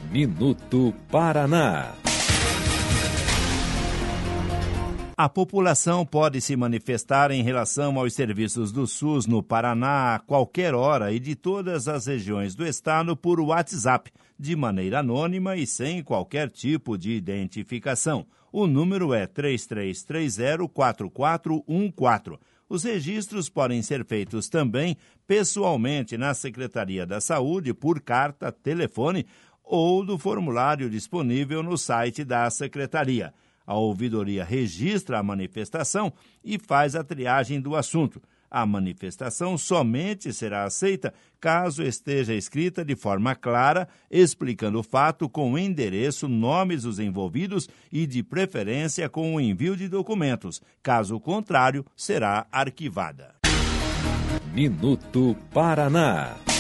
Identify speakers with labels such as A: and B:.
A: Minuto Paraná.
B: A população pode se manifestar em relação aos serviços do SUS no Paraná a qualquer hora e de todas as regiões do estado por WhatsApp, de maneira anônima e sem qualquer tipo de identificação. O número é 3330-4414. Os registros podem ser feitos também pessoalmente na Secretaria da Saúde, por carta, telefone ou do formulário disponível no site da Secretaria. A ouvidoria registra a manifestação e faz a triagem do assunto. A manifestação somente será aceita caso esteja escrita de forma clara, explicando o fato com endereço, nomes dos envolvidos e, de preferência, com o envio de documentos. Caso contrário, será arquivada.
A: Minuto Paraná.